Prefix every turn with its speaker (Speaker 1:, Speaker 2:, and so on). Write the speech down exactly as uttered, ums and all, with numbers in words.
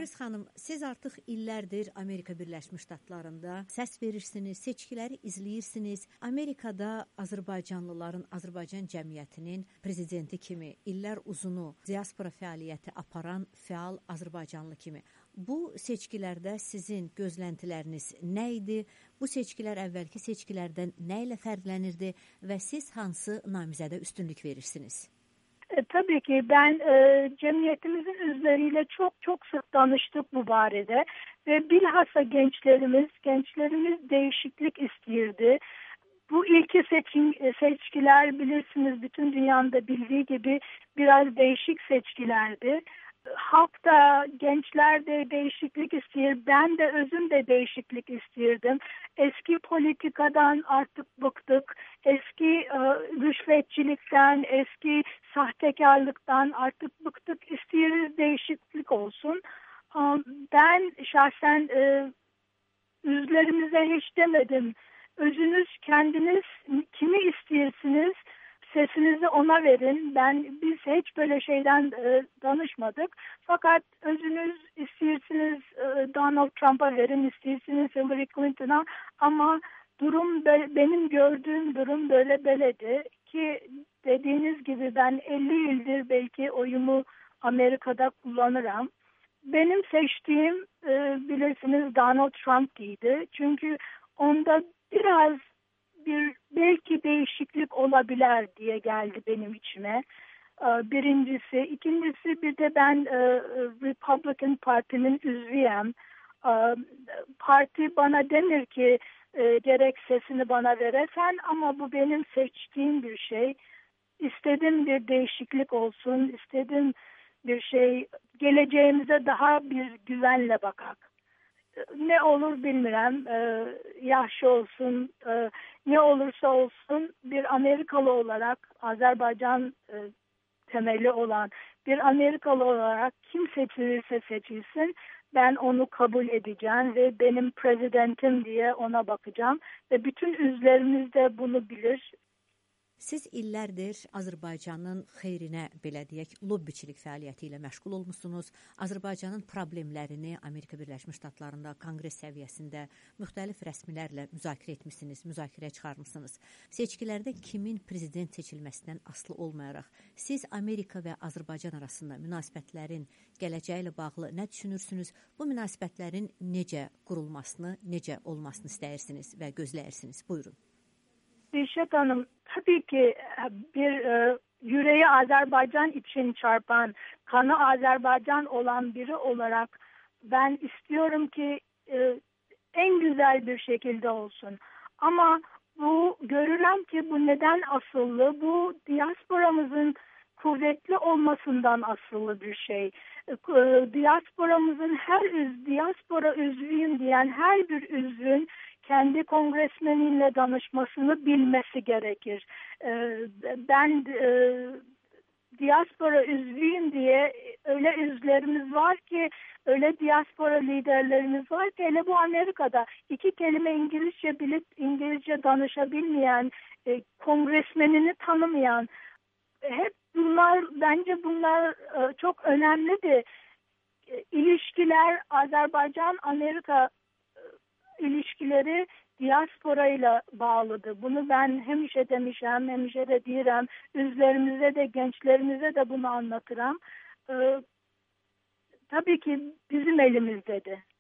Speaker 1: Gülüz xanım, siz artıq illərdir Amerika Birləşmiş Ştatlarında səs verirsiniz, seçkiləri izləyirsiniz. Amerikada Azərbaycanlıların, Azərbaycan cəmiyyətinin prezidenti kimi illər uzunu diaspora fəaliyyəti aparan fəal Azərbaycanlı kimi. Bu seçkilərdə sizin gözləntiləriniz nə idi? Bu seçkilər əvvəlki seçkilərdən nə ilə fərqlənirdi və siz hansı namizədə üstünlük verirsiniz?
Speaker 2: E, tabii ki ben e, cemiyetimizin üzeriyle çok çok sık danıştık bu barede ve bilhassa gençlerimiz, gençlerimiz değişiklik istiyordu. Bu ilki seçim, seçkiler bilirsiniz bütün dünyada bildiği gibi biraz değişik seçkilerdi. Halk da, gençler de değişiklik istiyor. Ben de özüm de değişiklik istiyordum. Eski politikadan artık bıktık. Eski e, rüşvetçilikten, eski sahtekarlıktan artık bıktık. İstiyoruz değişiklik olsun. E, ben şahsen e, üzerimize hiç demedim. Özünüz kendiniz kimi istiyorsunuz? Sesinizi ona verin. Ben biz hiç böyle şeyden e, danışmadık. Fakat özünüz istiyorsunuz e, Donald Trump'a verin, istiyorsunuz Hillary Clinton'a ama durum be, benim gördüğüm durum böyle böyledi ki dediğiniz gibi ben elli yıldır belki oyumu Amerika'da kullanırım. Benim seçtiğim e, bilirsiniz Donald Trump'tıydı. Çünkü onda biraz bir belki değişiklik olabilir diye geldi benim içime. Birincisi. İkincisi bir de ben Republican Parti'nin üyeyim. Parti bana denir ki gerek sesini bana veresen ama bu benim seçtiğim bir şey. İstedim bir değişiklik olsun. İstedim bir şey geleceğimize daha bir güvenle bakak. Ne olur bilmirəm, ee, yaşlı olsun, e, ne olursa olsun bir Amerikalı olarak, Azerbaycan e, temeli olan bir Amerikalı olarak kim seçilirse seçilsin, ben onu kabul edeceğim ve benim prezidentim diye ona bakacağım ve bütün üzlerimiz de bunu bilir.
Speaker 1: Siz illərdir Azərbaycanın xeyrinə, belə deyək, lobbiçilik fəaliyyəti ilə məşğul olmusunuz. Azərbaycanın problemlərini Amerika Birləşmiş Ştatlarında konqres səviyyəsində müxtəlif rəsmilərlə müzakirə etmisiniz, müzakirəyə çıxarmısınız. Seçkilərdə kimin prezident seçilməsindən asılı olmayaraq, siz Amerika və Azərbaycan arasında münasibətlərin gələcəyi ilə bağlı nə düşünürsünüz? Bu münasibətlərin necə qurulmasını, necə olmasını istəyirsiniz və gözləyirsiniz? Buyurun.
Speaker 2: Dilşat Hanım, tabii ki bir e, yüreği Azerbaycan için çarpan, kanı Azerbaycan olan biri olarak ben istiyorum ki e, en güzel bir şekilde olsun. Ama bu görülen ki bu neden asıllı? Bu diasporamızın kuvvetli olmasından asıllı bir şey. E, diasporamızın her üz, diaspora üzvüyüm diyen her bir üzvün kendi kongresmeniyle danışmasını bilmesi gerekir. Ee, ben e, diaspora üzvüyüm diye öyle üzlerimiz var ki, öyle diaspora liderlerimiz var ki, hele bu Amerika'da iki kelime İngilizce bilip İngilizce danışabilmeyen, e, kongresmenini tanımayan, hep bunlar, bence bunlar e, çok önemlidir. E, ilişkiler Azerbaycan-Amerika ilişkileri diasporayla bağlıdır. Bunu ben hemişe demişim, hemişe de diyorum. Üzlerimize de, gençlerimize de bunu anlatırım. Ee, tabii ki bizim elimizdedir.